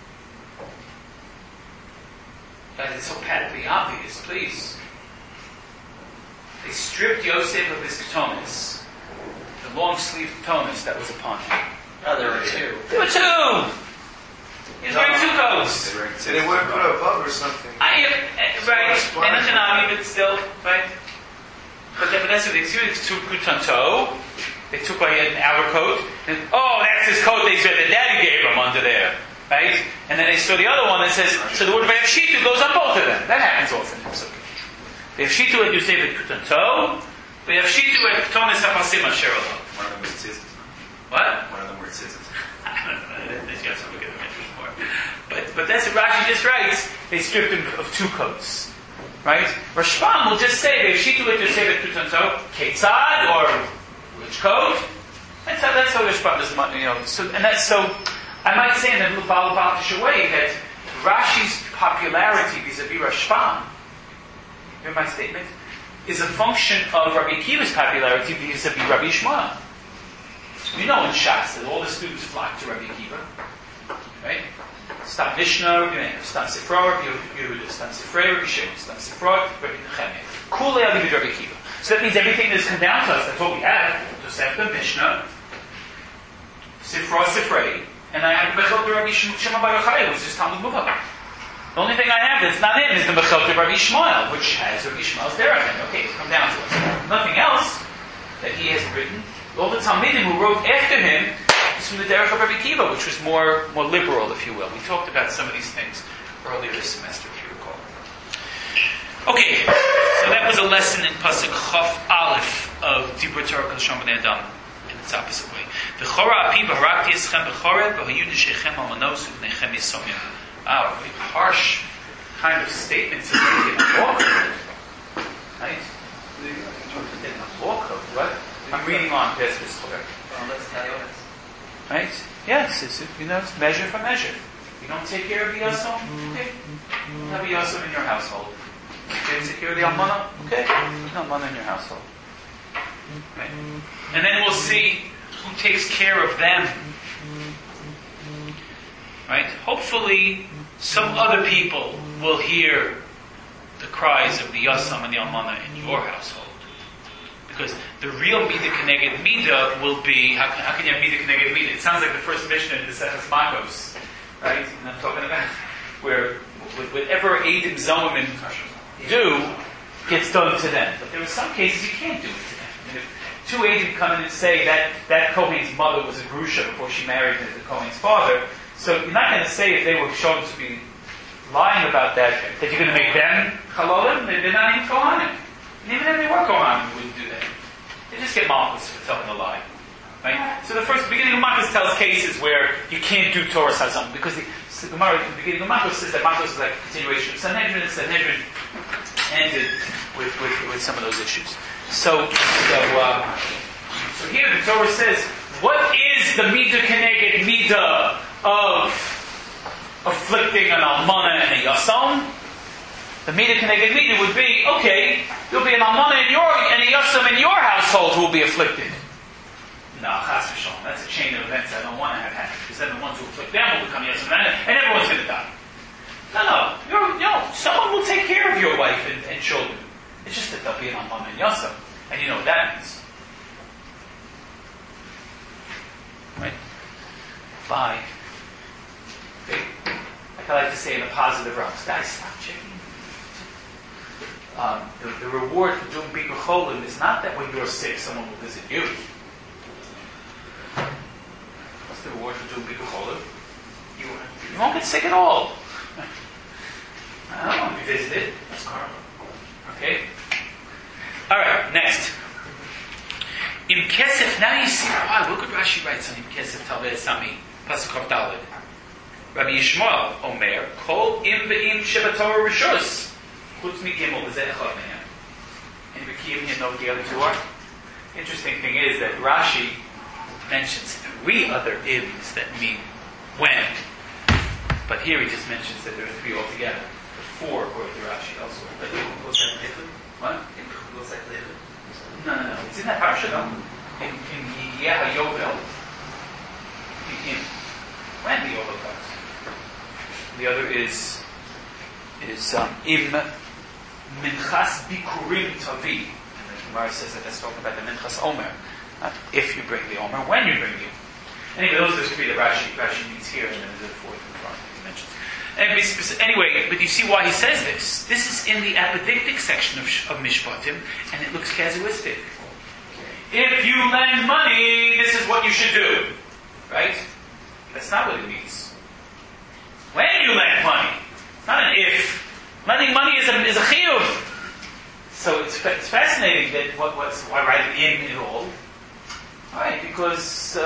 [SPEAKER 1] That is so patently obvious, please. They stripped Yosef of his ketonis, the long-sleeved ketonis that was upon him.
[SPEAKER 6] Oh, there were two.
[SPEAKER 1] There were two! He was wearing two coats.
[SPEAKER 3] They would have put a bug or something.
[SPEAKER 1] Right, and a Hanami, but still, right? But that's what they took kutanto. They took an outer coat, and that's his coat they said that Daddy gave him under there. Right? And then they saw the other one that says, so the word Vayavshitu goes on both of them. That happens often. Vayavshitu et Yosef et kutanto, Vayavshitu et ketonis hapasim asher olav.
[SPEAKER 2] One of them were tzitzit.
[SPEAKER 1] What?
[SPEAKER 2] One of them were tzitzit.
[SPEAKER 1] I don't know. There's got some good interest more. But that's what Rashi just writes. They stripped him of two coats. Right? Rashbam will just say, Vayavshitu et Yosef et kutanto, Ketzad, or which coat? That's how Rashbam does, so I might say in a Balabatish way that Rashi's popularity vis-a-vis Rashbam, hear my statement, is a function of Rabbi Akiva's popularity vis-a-vis Rabbi Shmuel. You know in Shas that all the students flock to Rabbi Akiva, right? Stam Mishnah, Stam Sifra, Rabbi Yehuda, Stam Sifra, Rabbi Shimon, Stam Sifra, Rabbi Nechemia. Kulei Aliv Rabbi Akiva. So that means everything that's come down to us, that's what we have. Tosefta, Mishnah, Sifra, Sifrei, and I have the Mechilta Rabbi Shimon Bar Yochai, which is Talmud Muvah. The only thing I have that's not in is the Mechilta Rabbi Shmuel, which has Rabbi Shmuel's derech. Okay, it's come down to us. Nothing else that he has written All the Talmidim who wrote after him is from the Derech of Rabbi Kiva, which was more liberal, if you will. We talked about some of these things earlier this semester, if you recall. Okay, so that was a lesson in Pasuk Chaf Aleph of Dibur Torah Kol Bnei Adam in its opposite way. V'chora api b'harakti eschem b'chorev v'hayu nishechem al manos u'vnechem yisomim. Wow, really harsh kind of statements to make in a law code. Right? In a law code, what? I'm reading on past this book. Right? Yes, it's measure for measure. You don't take care of the Yosem, okay? You have a Yosem in your household. You take care of the Almana, okay? No Almana in your household. Right? And then we'll see who takes care of them. Right? Hopefully, some other people will hear the cries of the Yosem and the Almana in your household. Because the real Midah Keneged Midah will be, how can you have Midah Keneged Midah? It sounds like the first mission in the Seches Makos, right? And I'm talking about where whatever Eidim Zomim do gets done to them. But there are some cases you can't do it to them. I mean, if two Eidim come in and say that Kohen's mother was a Grusha before she married the Kohen's father, so you're not going to say if they were shown to be lying about that you're going to make them Chalolim. They're not even Kohanim. And even if they were Kohanim, we wouldn't do that. They just get Malchus for telling a lie. Right? So the beginning of Malchus tells cases where you can't do Torah Hazam, because the Gemara at the beginning of Malchus says that Malchus is like a continuation of Sanhedrin, and Sanhedrin ended with some of those issues. So here the Torah says, what is the Midah Keneged Midah of afflicting an Almana and a Yasam? The Midah Keneged Midah would be, okay, there'll be an Almana and a Yosem in your household who will be afflicted. No, Chas v'Shalom, that's a chain of events I don't want to have happen, because then the ones who afflict them will become Yosem, and everyone's going to die. No, someone will take care of your wife and children. It's just that there'll be an Almana and Yosem, and you know what that means. Right? Bye. Okay. Like I like to say in a positive realm, guys, stop checking. The reward for doing Bikur Cholim is not that when you're sick, someone will visit you. What's the reward for doing Bikur Cholim? You won't get sick at all. I don't want to be visited. That's karma. Okay? Alright, next. Im Kesef, now you see, wow, look what Rashi writes on Im Kesef Talveh Sami, Pasuk Daled. Rabbi Yishmael, Omer, Kol Im Ve'im Shebatorah Rishus. Anybody here know what the other two are? Interesting thing is that Rashi mentions 3 other ims that mean when. But here he just mentions that there are 3 altogether. There are 4 according to Rashi elsewhere. But what? No. It's in that parsha though. In Yeha-Yovel. When the Yovel comes. The other is Im Minchas Bikurim Tavi. And the Gemara says that that's talking about the Minchas Omer. Not if you bring the Omer, when you bring the Omer. Anyway, those are the 3 that Rashi meets here, and then there's a 4th in front he mentions. Anyway, but you see why he says this. This is in the apodictic section of Mishpatim, and it looks casuistic. If you lend money, this is what you should do. Right? That's not what it means. When you lend money. It's not an if. Lending money is a chiyuv. So it's fascinating that why write in it all? Right, because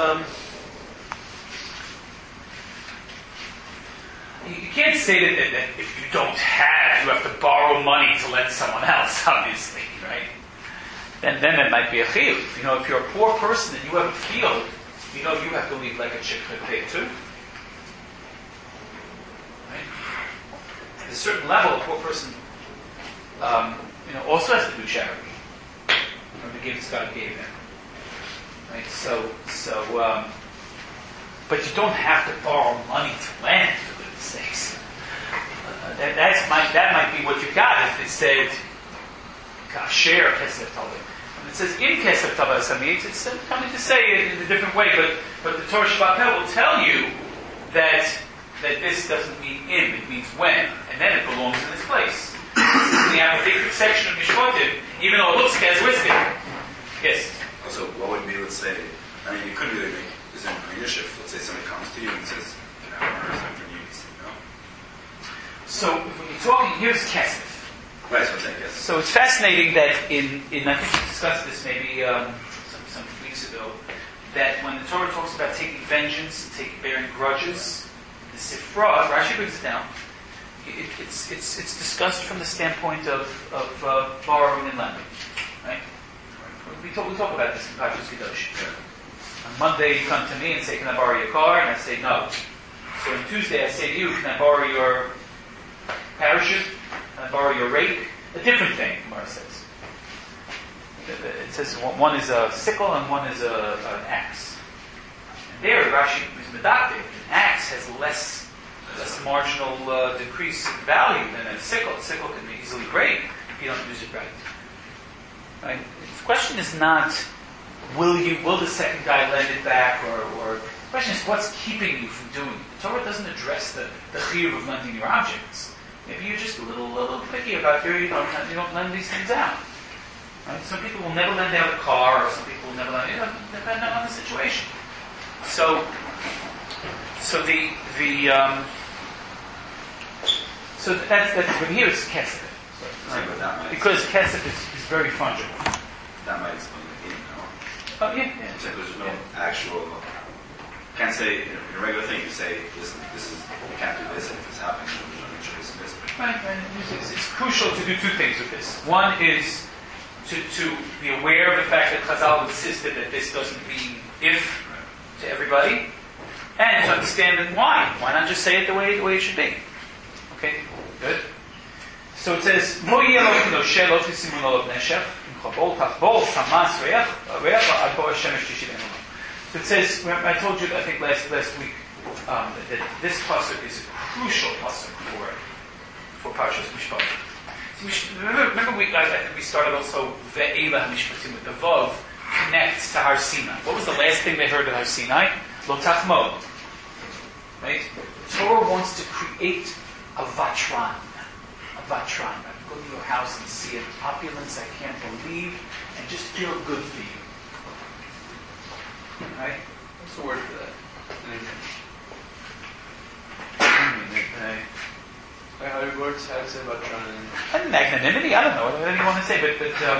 [SPEAKER 1] you can't say that if you don't have, you have to borrow money to lend someone else, obviously, right? Then there might be a chiyuv. If you're a poor person and you have a field, you have to leave like a chick to pay too. At a certain level, a poor person, also has to do charity from the gifts God gave him. Right? But you don't have to borrow money to lend, for goodness sakes. That might be what you got if it said Kasher Kesef Taveh. When it says in Kesef Taveh, it's coming to say it in a different way, but the Torah Shabbat Peh will tell you that this doesn't mean in, it means when, and then it belongs in its place. In the apodictic section of Mishpatim, even though it looks casuistic. Yes?
[SPEAKER 2] Also, what would be the would say, I mean, you could really make this in Yishuv. Let's say somebody comes to you and says, "Can I borrow something from you?" You say, "No."
[SPEAKER 1] So when you're talking, here's Kesef.
[SPEAKER 2] Right, so I'm saying yes.
[SPEAKER 1] So it's fascinating that in I think we discussed this maybe some weeks ago, that when the Torah talks about taking vengeance, bearing grudges, the Sifra, Rashi brings it down. It's discussed from the standpoint of borrowing and lending, right? We talk about this in Parshas Kedosh.
[SPEAKER 2] Yeah.
[SPEAKER 1] On Monday, you come to me and say, "Can I borrow your car?" And I say, "No." So on Tuesday, I say to you, "Can I borrow your parachute? Can I borrow your rake?" A different thing, Gemara says. It says one is a sickle and one is an axe. And there, Rashi is medactic. An axe has less marginal decrease in value than a sickle. A sickle can be easily break if you don't use it right. Right? The question is not, will the second guy lend it back, or the question is, what's keeping you from doing it? The Torah doesn't address the chiyuv of lending your objects. Maybe you're just a little picky about you don't lend these things out. Right? Some people will never lend out a car, or some people will never lend, depending on the situation. So that's but here it's kesef. Because kesef is very fungible.
[SPEAKER 2] That might explain the game, no?
[SPEAKER 1] Oh yeah.
[SPEAKER 2] It's like there's no actual. Can't say in a regular thing. You say this is you can't do this, and if it's happening, there's no choice in this.
[SPEAKER 1] Right. It's crucial to do two things with this. One is to be aware of the fact that Chazal insisted that this doesn't mean if to everybody, and to understand that why. Why not just say it the way it should be? Okay, good. So it says, so it says, I told you, I think last week, that this pasuk is a crucial pasuk for Parshas Mishpat. Remember I think we started also Ve'ela Mishpatim with the Vav connects to Har Sinai. What was the last thing they heard at Har Sinai? Lo Tachmod. Right? The Torah wants to create a vatran. I go to your house and see an opulence I can't believe and just feel good for you. Right?
[SPEAKER 6] What's the word for that? How do words how to say about trying
[SPEAKER 1] And magnanimity, I don't know whatever you want to say, but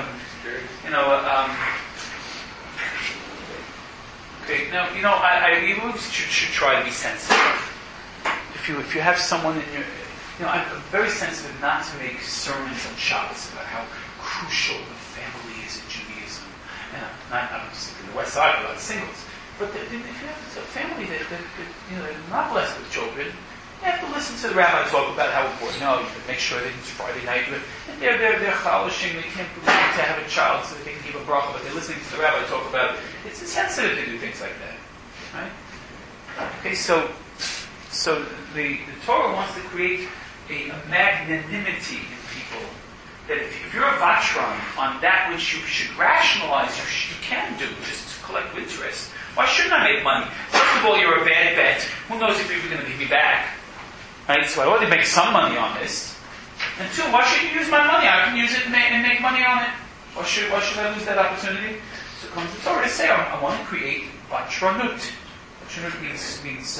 [SPEAKER 1] okay, we should try to be sensitive. If you have someone in your, I'm very sensitive not to make sermons on Shabbos about how crucial the family is in Judaism. And I'm just in the West Side about singles, but if you have a family that they're not blessed with children, you have to listen to the rabbi talk about how important. No, you have to make sure that it's Friday night. And they're chalishing. They can't believe to have a child so that they can give a bracha, but they're listening to the rabbi talk about it. It's insensitive to do things like that, right? Okay, so the Torah wants to create a magnanimity in people that if you're a vatran on that which you should rationalize, you can do just to collect interest. Why shouldn't I make money? First of all, you're a bad bet. Who knows if you're going to give me back? Right? So I ought to make some money on this. And two, why should you use my money? I can use it and make money on it. Why should I lose that opportunity? So it comes the Torah to say, I want to create vatranut. Vatranut means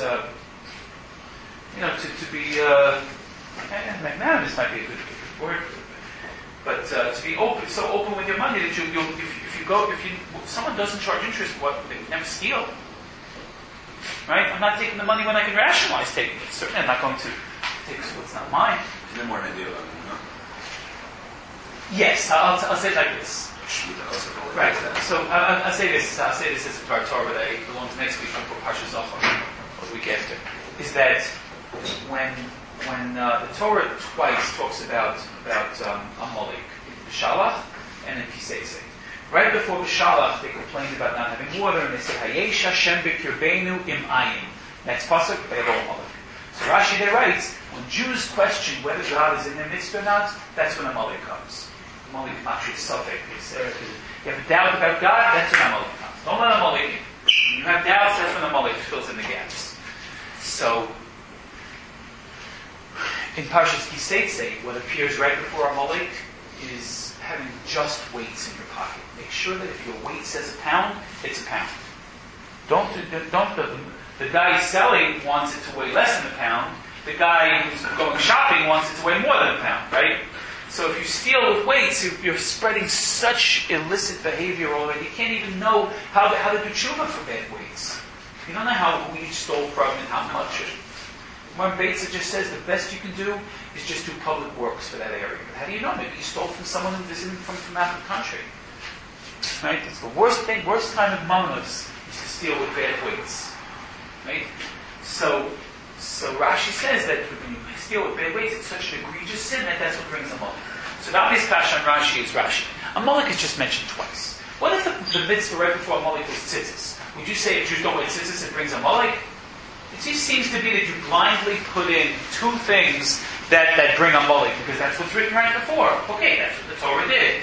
[SPEAKER 1] to be magnanimous might be a good word for it. But to be so open with your money that if someone doesn't charge interest, they would never steal. Right? I'm not taking the money when I can rationalize taking it. Certainly I'm not going to take what's not mine.
[SPEAKER 2] Is there more than a deal?
[SPEAKER 1] Yes, I'll say it like this. Right. So I'll say this. I'll say this as a part Torah that belongs next week for Parshas Zachor, or the week after. Is that when the Torah twice talks about Amalek, in Shalach and in Kisesei. Right before B'Shalach, they complained about not having water, and they said, Hayesh Hashem b'kirbeinu im ayin. Next pasuk, they have Amalek. So Rashi there writes, when Jews question whether God is in their midst or not, that's when Amalek comes. Amalek matri safek. You have a doubt about God, that's when Amalek comes. Don't let Amalek in. When you have doubts, that's when Amalek fills in the gaps. So, in Parshas Kisesei, what appears right before Amalek having just weights in your pocket. Make sure that if your weight says a pound, it's a pound. The guy selling wants it to weigh less than a pound. The guy who's going shopping wants it to weigh more than a pound, right? So if you steal with weights, you're spreading such illicit behavior already. You can't even know how to do tshuva for bad weights. You don't know who you stole from and how much. One Beitza just says the best you can do is just do public works for that area. But how do you know? Maybe you stole from someone who isn't from out of the country. Right? It's the worst time of mammos is to steal with bad weights. Right? So Rashi says that when you steal with bad weights, it's such an egregious sin that's what brings a mullik. So the obvious kasha on Rashi is Rashi. A mullik is just mentioned twice. What if the mitzvah right before a mullik was tzitzis? Would you say if Jews don't wear tzitzis, it brings a mullik? It just seems to be that you blindly put in two things that bring a mullik, because that's what's written right before. Okay, that's what the Torah did.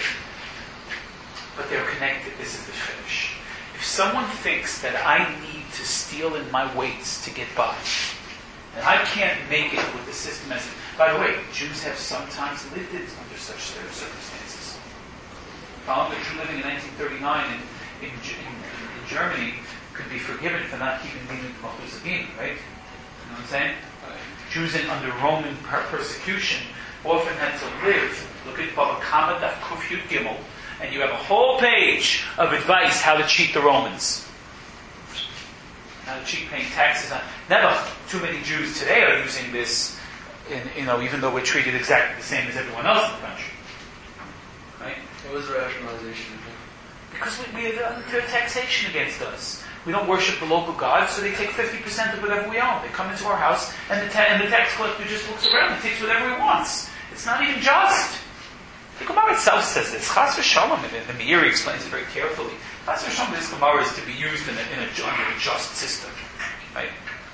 [SPEAKER 1] But they're connected. This is the finish. If someone thinks that I need to steal in my weights to get by, and I can't make it with the system as... By the way, Jews have sometimes lived under such circumstances. Found a Jew living in 1939 in Germany could be forgiven for not keeping Dinu Machuzagin, right? You know what I'm saying? Jews under Roman persecution often had to live. Look at Baba Kama Daf Kuf Yud Gimel, and you have a whole page of advice how to cheat the Romans. How to cheat paying taxes. Never too many Jews today are using this, even though we're treated exactly the same as everyone else in the country. Right?
[SPEAKER 6] What was the rationalization?
[SPEAKER 1] Because we have unfair taxation against us. We don't worship the local gods, so they take 50% of whatever we own. They come into our house, and the tax collector just looks around and takes whatever he wants. It's not even just. The Gemara itself says this. Chas v'shalom, and the Meiri explains it very carefully. Chas v'shalom, this Gemara is to be used under a just system. Right?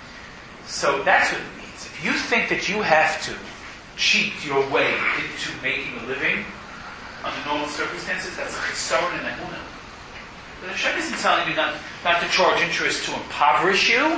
[SPEAKER 1] So that's what it means. If you think that you have to cheat your way into making a living under normal circumstances, that's a chisaron and emunah. But Hashem isn't telling you not to charge interest to impoverish you.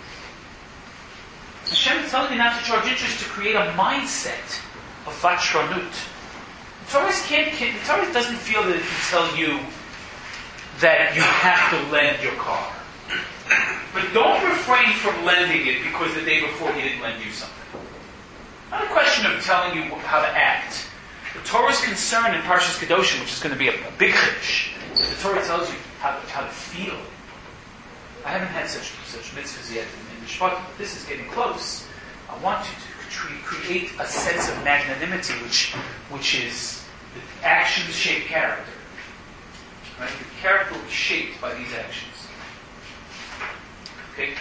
[SPEAKER 1] Hashem is telling you not to charge interest to create a mindset of vatshranut. The Torah doesn't feel that it can tell you that you have to lend your car. But don't refrain from lending it because the day before he didn't lend you something. Not a question of telling you how to act. The Torah's concern in Parshas Kedoshim, which is going to be a big chiddush, the Torah tells you how to feel. I haven't had such mitzvahs yet in Mishpat, but this is getting close. I want you to create a sense of magnanimity, which is the actions shape character. Right? The character will be shaped by these actions. Okay.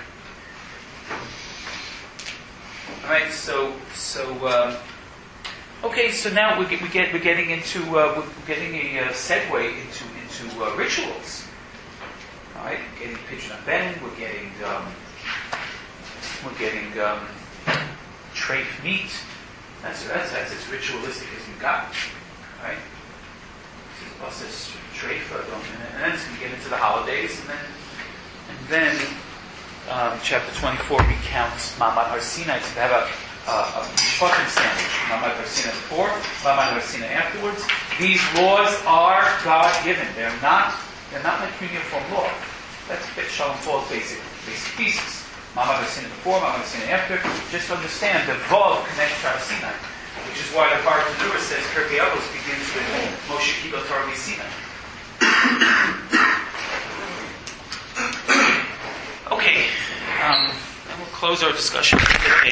[SPEAKER 1] All right. So now we're getting into a segue into rituals. All right. We're getting Pidyon Ben. We're getting treif meat. That's as ritualistic as we got. All right. This is treif, and then it's going to get into the holidays, and then chapter 24 recounts Ma'amad Har Sinai. So they have a Mishpatim sandwich. Ma'amad Har Sinai before, Ma'amad Har Sinai afterwards. These laws are God-given. They're not like uniform law. That's Shalom Paul's basic thesis. Ma'amad Har Sinai before, Ma'amad Har Sinai after. Just understand the Vav connects to Har Sinai, which is why the Baruch Tanura says Pirkei Avos begins with Moshe Kibel Torah Sinai. Okay, and we'll close our discussion today.